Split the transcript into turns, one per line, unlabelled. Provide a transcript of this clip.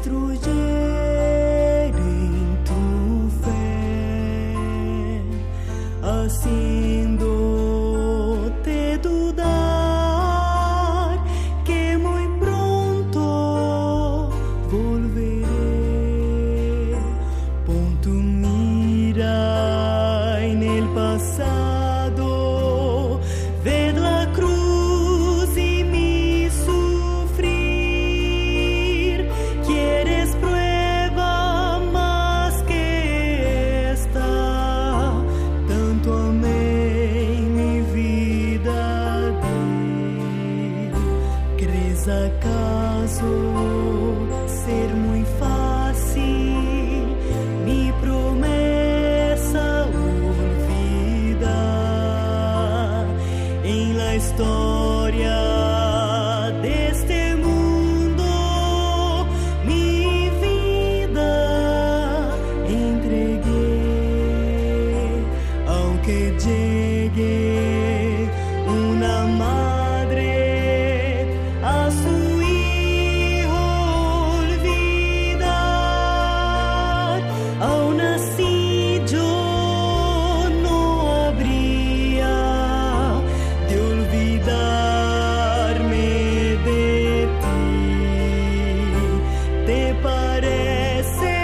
construir en tu fe, haciéndote dudar que muy pronto volveré. Pon tu mira en el pasado, ved la cruz y mi sufrir. ¿Quieres prueba más que esta? Tanto amé mi vida a ti. ¿Crees acaso ser muy fácil mi promesa olvidar? En la historia de este mundo mi vida entregué, aunque llegue una madre a su hijo olvidar. Aún así yo no habría de olvidarme de ti. ¿Te parece